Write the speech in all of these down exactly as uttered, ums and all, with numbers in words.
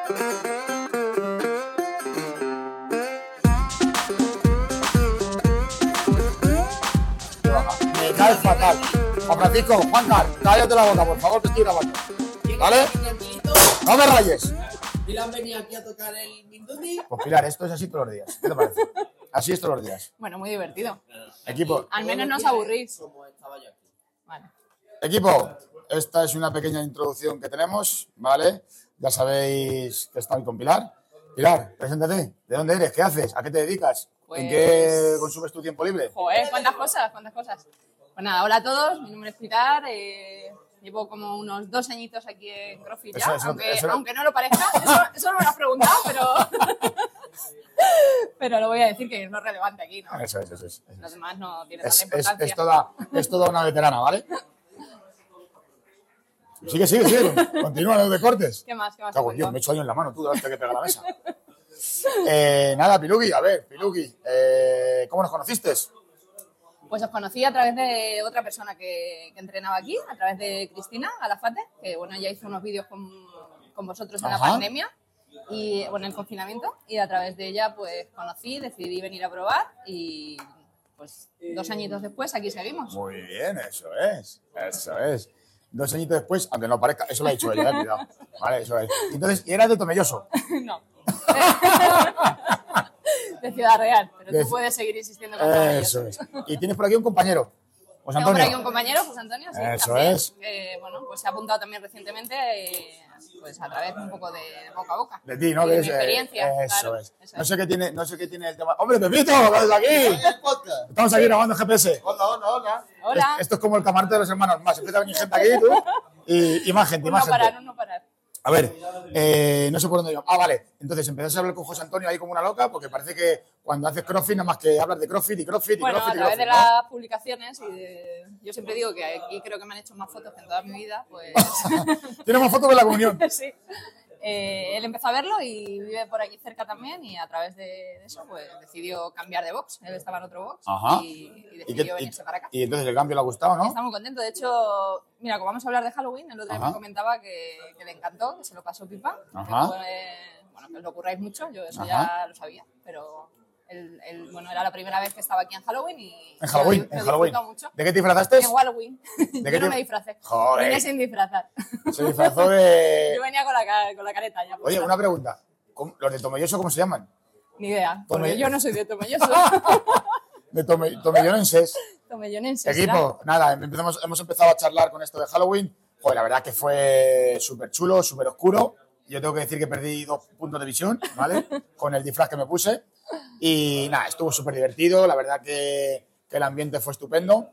Me cae fatal. Juan Francisco, Juan Carlos, cállate la boca, por favor, que estoy grabando. ¿Vale? No me rayes. ¿Y la han venido aquí a tocar el Mindundi? Pues Pilar, esto es así todos los días. ¿Qué te parece? Así es todos los días. Bueno, muy divertido. Equipo. Al menos no os aburrís. Como estaba yo aquí. Vale. Equipo, esta es una pequeña introducción que tenemos, ¿vale? Ya sabéis que estoy con Pilar. Pilar, preséntate. ¿De dónde eres? ¿Qué haces? ¿A qué te dedicas? Pues... ¿En qué consumes tu tiempo libre? Joder, cuántas cosas, cuántas cosas. Pues nada, hola a todos, mi nombre es Pilar. Eh, llevo como unos dos añitos aquí en CrossFit ya, Eso, eso, aunque, eso... aunque no lo parezca. Eso, eso no me lo has preguntado, pero... pero lo voy a decir que no es relevante aquí, ¿no? Eso es, eso es. Eso es. Los demás no tienen Es, tanta es, importancia. es, toda, es toda una veterana, ¿vale? Sigue, sigue, sigue. Continúa los deportes. ¿Qué más? ¿Qué más? Cago en Dios, me he hecho daño en la mano, tú, hasta que pega la mesa. Eh, nada, Pilugi, a ver, Pilugi, eh, ¿cómo nos conociste? Pues os conocí a través de otra persona que, que entrenaba aquí, a través de Cristina Alafate, que bueno, ya hizo unos vídeos con, con vosotros en Ajá. la pandemia, y bueno, en el confinamiento, y a través de ella pues conocí, decidí venir a probar y pues dos añitos después aquí seguimos. Muy bien, eso es, eso es. Dos añitos después, aunque no parezca, eso lo ha dicho ella, eh, cuidado. Vale, eso es. Entonces, y eras de Tomelloso. No. De Ciudad Real, pero De... tú puedes seguir insistiendo con Tomelloso. Eso es. Y tienes por aquí un compañero, José Tengo Antonio. por aquí un compañero, José Antonio, sí, Eso también, es. que bueno, pues se ha apuntado también recientemente, eh, pues a través un poco de boca a boca. De ti, ¿no? Y de Que mi es, experiencia, eh, eso claro, es. eso No es. sé qué tiene, no sé qué tiene el tema. ¡Hombre, Pepito! ¿Estás aquí? Estamos aquí grabando G P S. Hola, hola, hola. Hola. Esto es como el camarote de los hermanos más. Empieza a venir gente aquí, tú, y, y más gente, y Un más no gente. parar, un no parar. A ver, eh, no sé por dónde iba. Ah, vale. Entonces empezaste a hablar con José Antonio ahí como una loca, porque parece que cuando haces CrossFit nada más que hablas de CrossFit y CrossFit y Bueno, CrossFit a y través de CrossFit, ¿no? las publicaciones, y de- yo siempre digo que aquí creo que me han hecho más fotos que en toda mi vida, pues Tiene más fotos de la comunión. sí. Eh, él empezó a verlo y vive por aquí cerca también, y a través de, de eso pues decidió cambiar de box. Él estaba en otro box Ajá. y, y ¿Y, decidió qué- venirse y- para acá. y entonces el cambio le ha gustado, ¿no? Está muy contento. De hecho, mira, como vamos a hablar de Halloween, el otro día Ajá. me comentaba que, que le encantó, que se lo pasó pipa. Ajá. Que, eh, bueno, que os lo curráis mucho, yo eso Ajá. ya lo sabía, pero él, él, bueno, era la primera vez que estaba aquí en Halloween y En Halloween, lo- lo en Halloween. disfrutó mucho. ¿De qué te disfrazaste? En Halloween. ¿De qué Yo no te- me disfracé. Joder. Vine sin disfrazar. Se disfrazó de... Yo venía con la, ca- con la careta ya. Oye, puesta. una pregunta. ¿Cómo- ¿Los de Tomelloso cómo se llaman? Ni idea, porque Tome- yo no soy de Tomelloso. De Tome- Tomellonenses. Tomellonense. Equipo, nada, empezamos, hemos empezado a charlar con esto de Halloween. Joder, la verdad que fue súper chulo, súper oscuro. Yo tengo que decir que perdí dos puntos de visión, ¿vale? Con el disfraz que me puse. Y nada, estuvo súper divertido. La verdad que, que el ambiente fue estupendo.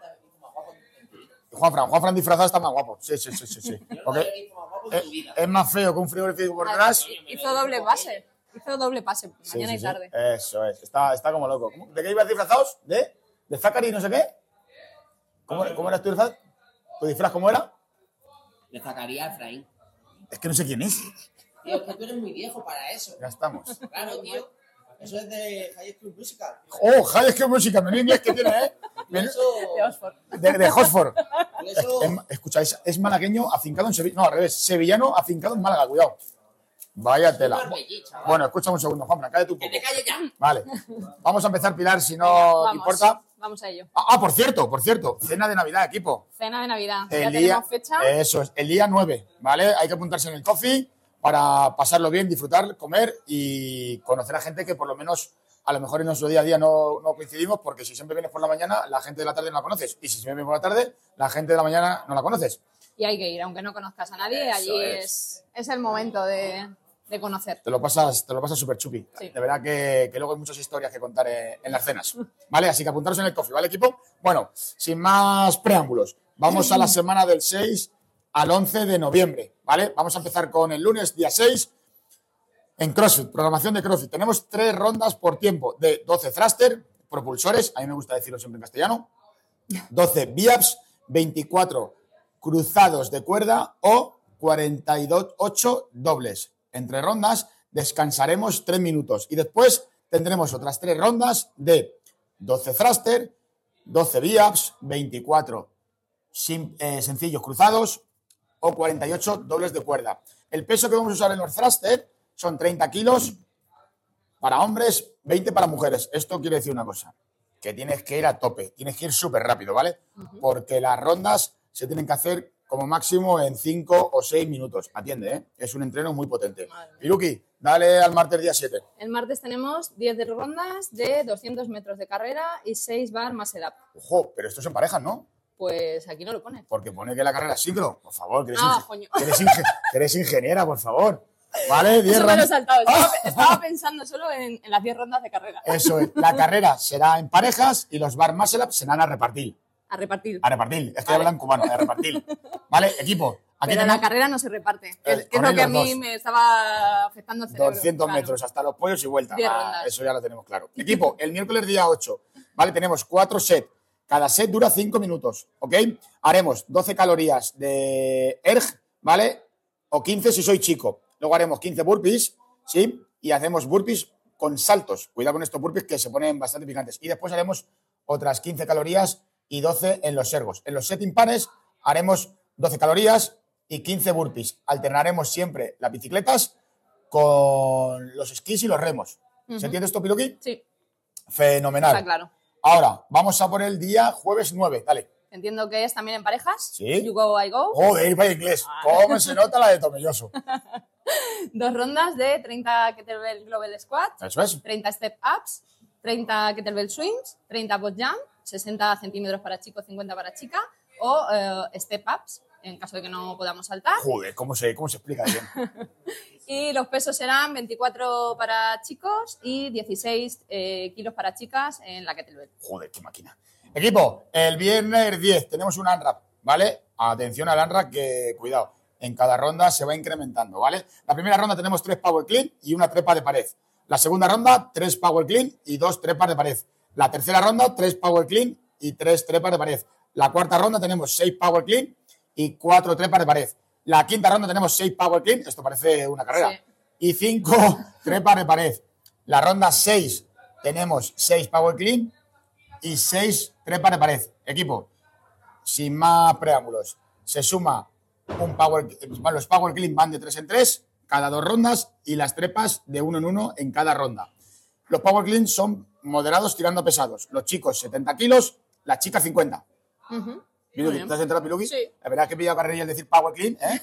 Juanfran, Juanfran disfrazado está más guapo. Sí, sí, sí, sí. sí. Porque es, es más feo que un frigorífico por detrás. Hizo doble pase. Hizo doble pase, Sí, mañana sí, y sí. tarde. Eso es, está, está como loco. ¿Cómo- ¿De qué ibas disfrazados? ¿De? ¿De Zachary no sé qué? ¿Cómo, cómo era tu disfraz? ¿Tu disfraz cómo era? De Zacarías Efraín. Es que no sé quién es. Tío, es que tú eres muy viejo para eso. Ya estamos. Claro, tío. Eso es de High School Musical. ¡Oh, High School Musical! Menudo inglés que tiene, ¿eh? Men- Eso, De Oxford. De, de Hosford. por eso, Es- escucháis, es malagueño afincado en Sevilla. No, al revés. Sevillano afincado en Málaga, cuidado. Vaya tela. Súper belli, chaval. Bueno, escucha un segundo, Juanfran, cállate un que poco. te calles ya. Vale. Vamos a empezar, Pilar, si no Vamos, te importa. Vamos a ello. Ah, ah, por cierto, por cierto. Cena de Navidad, equipo. Cena de Navidad. ya El día, tenemos fecha. Eso es, el día nueve, ¿vale? Hay que apuntarse en el coffee para pasarlo bien, disfrutar, comer y conocer a gente que por lo menos a lo mejor en nuestro día a día no, no coincidimos, porque si siempre vienes por la mañana, la gente de la tarde no la conoces. Y si siempre vienes por la tarde, la gente de la mañana no la conoces. Y hay que ir, aunque no conozcas a nadie, Eso allí es. es, es el momento de, de conocer. Te lo pasas, te lo pasas súper chupi. Sí. De verdad que, que luego hay muchas historias que contar en, en las cenas. ¿Vale? Así que apuntaros en el coffee, ¿vale, equipo? Bueno, sin más preámbulos, vamos a la semana del seis al once de noviembre, ¿vale? Vamos a empezar con el lunes, día seis, en CrossFit, programación de CrossFit. Tenemos tres rondas por tiempo de doce thruster, propulsores, a mí me gusta decirlo siempre en castellano, doce biaps, veinticuatro cruzados de cuerda o cuarenta y ocho dobles. Entre rondas descansaremos tres minutos y después tendremos otras tres rondas de doce thruster, doce biaps, veinticuatro sim- eh, sencillos cruzados o cuarenta y ocho dobles de cuerda. El peso que vamos a usar en los thruster son treinta kilos para hombres, veinte para mujeres. Esto quiere decir una cosa, que tienes que ir a tope, tienes que ir súper rápido, ¿vale? Uh-huh. Porque las rondas se tienen que hacer como máximo en cinco o seis minutos. Atiende, ¿eh? Es un entreno muy potente. Piluki, dale al martes día siete. El martes tenemos diez de rondas de doscientos metros de carrera y seis bar muscle up. Ojo, pero esto es en parejas, ¿no? Pues aquí no lo pone. Porque pone que la carrera es sincro. Por favor, que eres, ah, inge- coño. que eres, inge- que eres ingeniera, por favor. ¿Vale? diez Eso me lo he rondas. saltado. Estaba, estaba pensando solo en, en las diez rondas de carrera. Eso es. La carrera será en parejas y los bar muscle up serán a repartir. A repartir. A repartir. Es que Vale. hablan cubano, a repartir. ¿Vale, equipo? Aquí Pero tenemos la carrera no se reparte. Que, Eh, que es lo que a corren los mí dos. me estaba afectando el cerebro. doscientos claro. metros hasta los pollos y vuelta. diez Ah, rondas. eso ya lo tenemos claro. Equipo, el miércoles día ocho, ¿vale? Tenemos cuatro sets. Cada set dura cinco minutos, ¿ok? Haremos doce calorías de erg, ¿vale? O quince si soy chico. Luego haremos quince burpees, ¿sí? Y hacemos burpees con saltos. Cuidado con estos burpees que se ponen bastante picantes. Y después haremos otras quince calorías y doce en los ergos. En los set impares haremos doce calorías y quince burpees. Alternaremos siempre las bicicletas con los esquís y los remos. Uh-huh. ¿Se entiende esto, Piluki? Sí, Fenomenal. está claro. Ahora, vamos a por el día jueves nueve. Dale. Entiendo que es también en parejas. Sí. You go, I go. Joder, vaya inglés. ¿Cómo se nota la de Tomelloso? Dos rondas de treinta kettlebell global squat, Eso es. treinta step ups, treinta kettlebell swings, treinta box jump, sesenta centímetros para chico, cincuenta para chica, o eh, step ups, en caso de que no podamos saltar. Joder, ¿cómo se, cómo se explica bien? Y los pesos serán veinticuatro para chicos y dieciséis eh, kilos para chicas en la kettlebell. Joder, qué máquina. Equipo, el viernes diez tenemos un ANRAP, ¿vale? Atención al ANRAP que, cuidado, en cada ronda se va incrementando, ¿vale? La primera ronda tenemos tres power clean y una trepa de pared. La segunda ronda, tres power clean y dos trepas de pared. La tercera ronda, tres power clean y tres trepas de pared. La cuarta ronda tenemos seis power clean y cuatro trepas de pared. La quinta ronda tenemos seis power clean, esto parece una carrera, Sí. y cinco trepas de pared. La ronda seis tenemos seis power clean y seis trepas de pared. Equipo, sin más preámbulos, se suma un power, los power clean van de tres en tres cada dos rondas y las trepas de uno en uno en cada ronda. Los power clean son moderados tirando a pesados. Los chicos setenta kilos, las chicas cincuenta. Uh-huh. Piluki, Muy bien. ¿te has enterado, Piluki? Sí. La verdad es que he pillado carrerilla al decir power clean, ¿eh?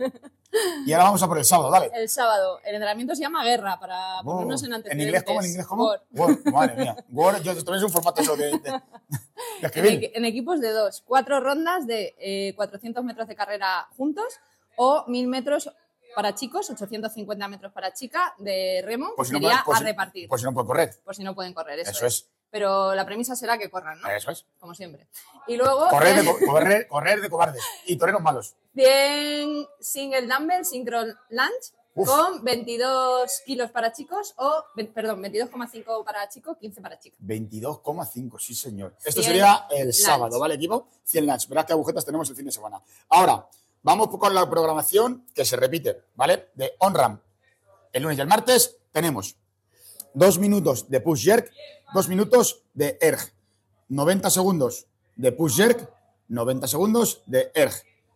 Y ahora vamos a por el sábado, dale. El sábado, el entrenamiento se llama guerra, para ponernos en ¿En antecedentes. inglés cómo? ¿En inglés cómo? War. War, madre mía. War, yo también es un formato eso de, de, de En, escribir. equi- en equipos de dos, cuatro rondas de eh, cuatrocientos metros de carrera juntos o mil metros para chicos, ochocientos cincuenta metros para chica de remo, Pues si no sería puede- pues a si- repartir, Pues si no puede correr. por si no pueden correr, eso, Eso es. Pero la premisa será que corran, ¿no? Eso es. Como siempre. Y luego Correr de, eh, co- correr, correr de cobardes. Y toreros malos. cien single dumbbell synchro lunge Uf. con veintidós kilos para chicos o, ve- perdón, veintidós coma cinco para chicos, quince para chicas. veintidós coma cinco, sí señor. Esto cien sería el lunge. sábado, ¿vale, equipo? cien lunch. Verás qué agujetas tenemos el fin de semana. Ahora, vamos con la programación que se repite, ¿vale? De on-ramp. El lunes y el martes tenemos dos minutos de push jerk, dos minutos de erg, noventa segundos de push jerk, noventa segundos de erg,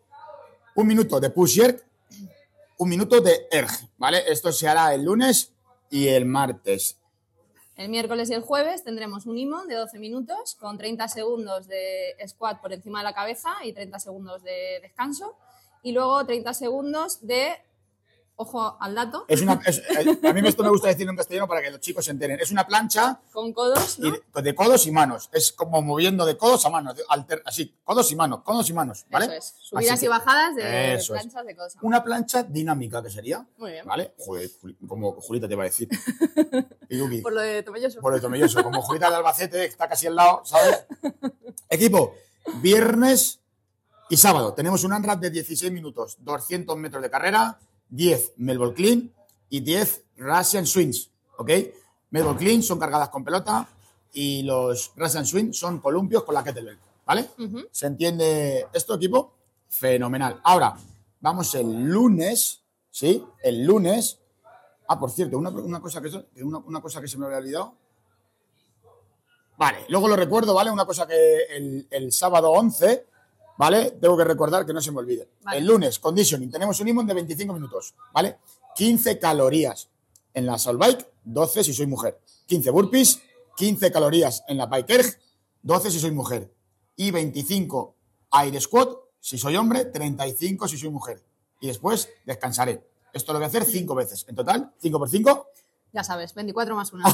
un minuto de push jerk, un minuto de erg, ¿vale? Esto se hará el lunes y el martes. El miércoles y el jueves tendremos un I M O de doce minutos con treinta segundos de squat por encima de la cabeza y treinta segundos de descanso. Y luego treinta segundos de, ojo al dato, Es una, es- eh, a mí esto me gusta decirlo en castellano para que los chicos se enteren. Es una plancha con codos, y ¿no? de, de codos y manos. Es como moviendo de codos a manos. de- alter- así, codos y manos, codos y manos, ¿vale? Eso es. Subidas Así y que- bajadas de eso es. planchas de codos. Una plancha dinámica, que sería. Muy bien. ¿Vale? Joder, Juli- como Julita te iba a decir. Piluki, Por lo de Tomelloso. por el Tomelloso. Como Julita de Albacete, que está casi al lado, ¿sabes? Equipo, viernes y sábado. Tenemos un ANRAP de dieciséis minutos, doscientos metros de carrera, diez Melbourne Clean y diez Russian Swings, ¿ok? Melbourne Clean son cargadas con pelota y los Russian Swings son columpios con la kettlebell, ¿vale? Ujú. ¿Se entiende esto, equipo? Fenomenal. Ahora, vamos el lunes, ¿sí? El lunes. Ah, por cierto, una, una cosa que, que una, una cosa que se me había olvidado. Vale, luego lo recuerdo, ¿vale? Una cosa que el, el sábado once ¿vale? Tengo que recordar que no se me olvide. Vale. El lunes, conditioning, tenemos un I M O de veinticinco minutos, ¿vale? quince calorías en la Assault Bike, doce si soy mujer. quince burpees, quince calorías en la Bike Erg, doce si soy mujer. Y veinticinco air squat si soy hombre, treinta y cinco si soy mujer. Y después descansaré. Esto lo voy a hacer cinco veces. En total, cinco por cinco. Ya sabes, veinticuatro más uno.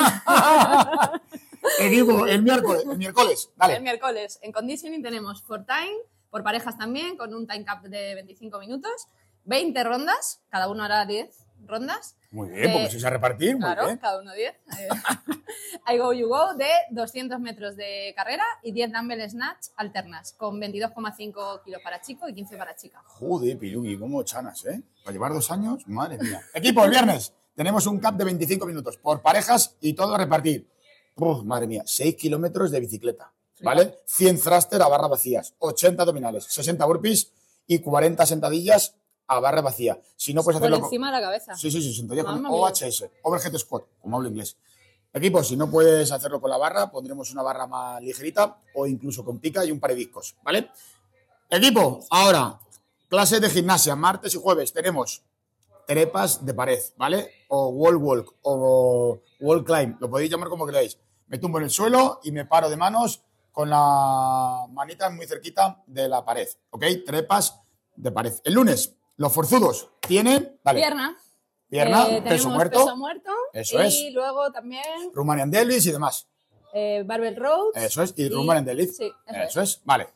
Equipo, el miércoles, el miércoles, dale. El miércoles, en conditioning tenemos for time, por parejas también, con un time cap de veinticinco minutos, veinte rondas, cada uno hará diez rondas. Muy bien, porque Eh, si se a repartir, muy Claro, bien. cada uno diez. Eh, I go, you go, de doscientos metros de carrera y diez dumbbell snatch alternas, con veintidós coma cinco kilos para chico y quince para chica. Joder, Pilugi, cómo chanas, ¿eh? Para llevar dos años, madre mía. Equipo, el viernes tenemos un cap de veinticinco minutos por parejas y todo a repartir. Uf, madre mía, seis kilómetros de bicicleta, ¿vale? cien thruster a barra vacías, ochenta abdominales, sesenta burpees y cuarenta sentadillas a barra vacía. Si no puedes Por hacerlo con... encima de la cabeza. Sí, sí, sí, sentadillas con Mamma mía. O H S, overhead squat, como hablo inglés. Equipo, si no puedes hacerlo con la barra, pondremos una barra más ligerita o incluso con pica y un par de discos, ¿vale? Equipo, ahora, clases de gimnasia, martes y jueves tenemos trepas de pared, ¿vale? O wall walk, o wall climb, lo podéis llamar como queráis. Me tumbo en el suelo y me paro de manos con la manita muy cerquita de la pared, ¿ok? Trepas de pared. El lunes, los forzudos tienen, dale, Pierna. pierna, Eh, peso tenemos muerto, peso muerto. Eso y es. Y luego también Romanian deadlift y demás. eh, barbell rows. Eso es, y Romanian deadlift. Sí, eso, Eso es, vale.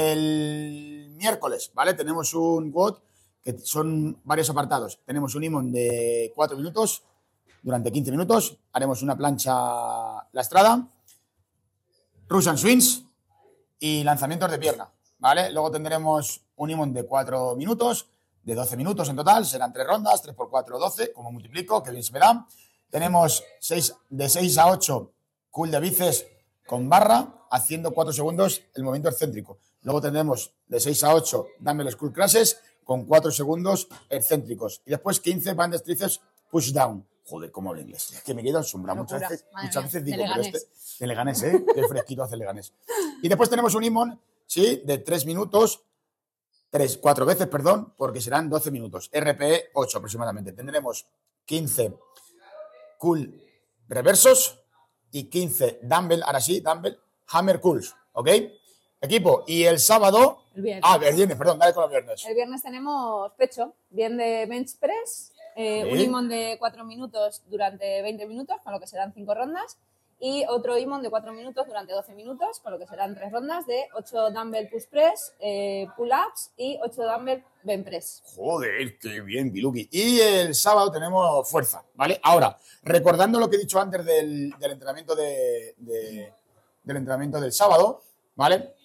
El miércoles, ¿vale? Tenemos un W O D que son varios apartados. Tenemos un I M O N de cuatro minutos, durante quince minutos. Haremos una plancha lastrada, Russian swings y lanzamientos de pierna, ¿vale? Luego tendremos un I M O N de cuatro minutos, de doce minutos en total. Serán tres rondas, tres por cuatro, doce, como multiplico, que bien se me da. Tenemos seis, de seis a ocho curl de bíceps con barra, haciendo cuatro segundos el movimiento excéntrico. Luego tendremos de seis a ocho dumbbell curl crashes con cuatro segundos excéntricos. Y después quince bandes tríceps push down. Joder, cómo hablo inglés. Es que me quedo asombrado. Muchas Locura. veces, Madre muchas mía, veces de digo, pero Leganés. este... De Leganés, ¿eh? Qué fresquito hace Leganés. Y después tenemos un I M O N, sí, de tres minutos, tres, cuatro veces, perdón, porque serán doce minutos. R P E ocho aproximadamente. Tendremos quince curl reversos y quince dumbbell, ahora sí, dumbbell hammer curls, ¿ok? Equipo, y el sábado... El viernes. Ah, el viernes, perdón, dale con el viernes. El viernes tenemos pecho, bien de bench press, eh, Sí. un I M O N de cuatro minutos durante veinte minutos, con lo que serán cinco rondas, y otro I M O N de cuatro minutos durante doce minutos, con lo que serán tres rondas de ocho dumbbell push press, eh, pull-ups y ocho dumbbell bench press. Joder, qué bien, Biluki. Y el sábado tenemos fuerza, ¿vale? Ahora, recordando lo que he dicho antes del, del entrenamiento de, de- del entrenamiento del sábado, ¿vale?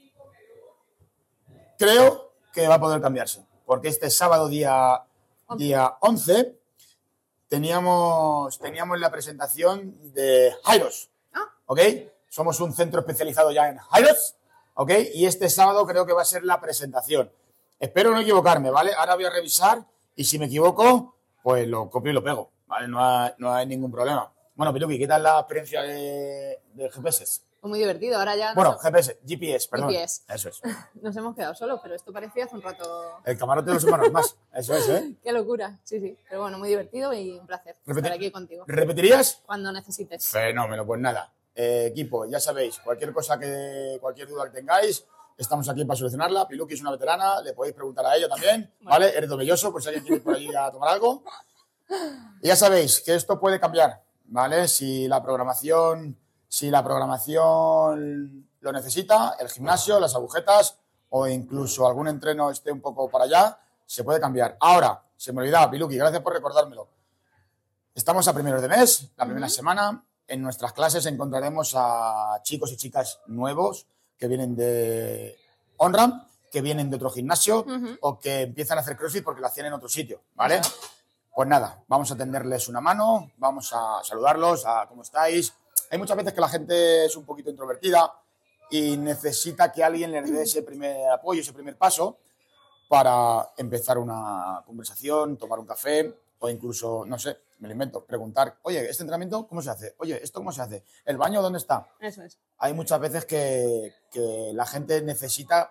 Creo que va a poder cambiarse, porque este sábado día, día once teníamos, teníamos la presentación de Hyros, Ah. ¿ok? Somos un centro especializado ya en Hyros, ¿ok? Y este sábado creo que va a ser la presentación. Espero no equivocarme, ¿vale? Ahora voy a revisar y si me equivoco, pues lo copio y lo pego, ¿vale? No hay, no hay ningún problema. Bueno, Piluki, ¿qué tal la experiencia de, de G P S? Fue muy divertido, ahora ya Bueno, nos, G P S, G P S, perdón. G P S. Eso es. nos hemos quedado solos, pero esto parecía hace un rato... El camarote de los humanos más. Eso es, ¿eh? Qué locura, sí, sí. Pero bueno, muy divertido y un placer Repite- estar aquí contigo. ¿Repetirías? Cuando necesites. Fenómeno, pues nada. Eh, equipo, ya sabéis, cualquier cosa que, cualquier duda que tengáis, estamos aquí para solucionarla. Piluki es una veterana, le podéis preguntar a ella también, ¿vale? Eres belloso, por si alguien quiere ir por allí a tomar algo. Y ya sabéis que esto puede cambiar, ¿vale? Si la programación, si la programación lo necesita, el gimnasio, las agujetas o incluso algún entreno esté un poco para allá, se puede cambiar. Ahora, se me olvidaba, Piluki, gracias por recordármelo. Estamos a primeros de mes, la primera semana. En nuestras clases encontraremos a chicos y chicas nuevos que vienen de OnRamp, que vienen de otro gimnasio Ujú. o que empiezan a hacer CrossFit porque lo hacían en otro sitio, ¿vale? Pues nada, vamos a tenderles una mano, vamos a saludarlos, a cómo estáis. Hay muchas veces que la gente es un poquito introvertida y necesita que alguien les dé ese primer apoyo, ese primer paso para empezar una conversación, tomar un café o incluso, no sé, me lo invento, preguntar, oye, ¿este entrenamiento cómo se hace? Oye, ¿esto cómo se hace? ¿El baño dónde está? Eso es. Hay muchas veces que, que la gente necesita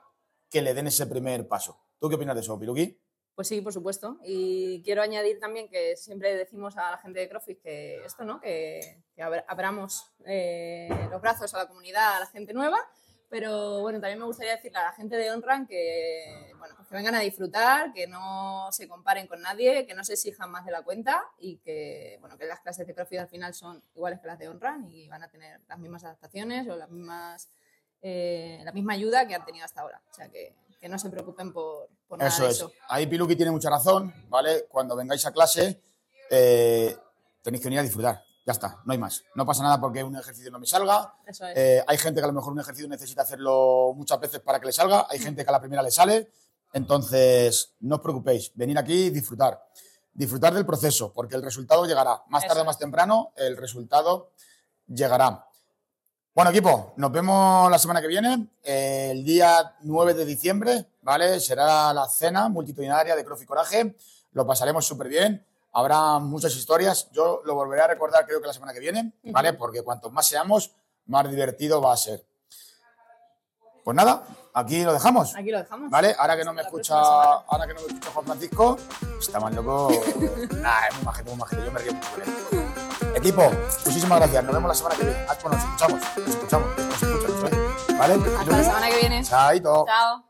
que le den ese primer paso. ¿Tú qué opinas de eso, Piluqui? Pues sí, por supuesto. Y quiero añadir también que siempre decimos a la gente de CrossFit que esto, ¿no? Que, que abra- abramos eh, los brazos a la comunidad, a la gente nueva. Pero bueno, también me gustaría decirle a la gente de OnRun que, bueno, pues que vengan a disfrutar, que no se comparen con nadie, que no se exijan más de la cuenta y que, bueno, que las clases de CrossFit al final son iguales que las de OnRun y van a tener las mismas adaptaciones o las mismas, eh, la misma ayuda que han tenido hasta ahora. O sea, que, que no se preocupen por, por nada Eso de es. eso. Ahí Piluqui tiene mucha razón, ¿vale? Cuando vengáis a clase, eh, tenéis que venir a disfrutar. Ya está, no hay más. No pasa nada porque un ejercicio no me salga. Eso es. Eh, hay gente que a lo mejor un ejercicio necesita hacerlo muchas veces para que le salga. Hay gente que a la primera le sale. Entonces, no os preocupéis. Venir aquí y disfrutar. Disfrutar del proceso, porque el resultado llegará. Más Eso tarde o es. más temprano, el resultado llegará. Bueno, equipo, nos vemos la semana que viene. Eh, el día nueve de diciembre, ¿vale? Será la cena multitudinaria de CrossFit Coraje. Lo pasaremos súper bien. Habrá muchas historias. Yo lo volveré a recordar creo que la semana que viene, ¿vale? Porque cuanto más seamos, más divertido va a ser. Pues nada, aquí lo dejamos. Aquí lo dejamos. ¿Vale? Ahora que no me Hasta la escucha, próxima semana. ahora que no me escucha Juan Francisco, está más loco. Nah, es muy majete, muy majete. Yo me río mucho con él. Equipo, muchísimas gracias. Nos vemos la semana que viene. Ah, bueno, nos escuchamos. Nos escuchamos. Nos escuchamos, ¿eh? ¿Vale? Hasta la semana que viene. Chaito. Chao.